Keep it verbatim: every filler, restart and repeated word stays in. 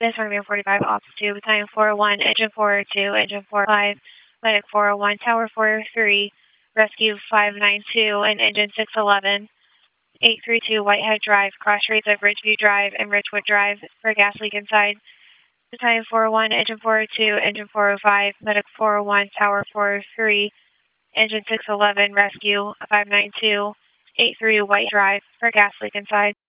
This Romeo forty-five, Ops two, Battalion four oh one, Engine four oh two, Engine four oh five, Medic four oh one, Tower four oh three, Rescue five nine two, and Engine six eleven, eight three two Whitehead Drive, cross rates of Ridgeview Drive and Richwood Drive for gas leak inside. Battalion four oh one, Engine four oh two, Engine four oh five, Medic four oh one, Tower four oh three, Engine six eleven, Rescue five nine two, eight three White Drive for gas leak inside.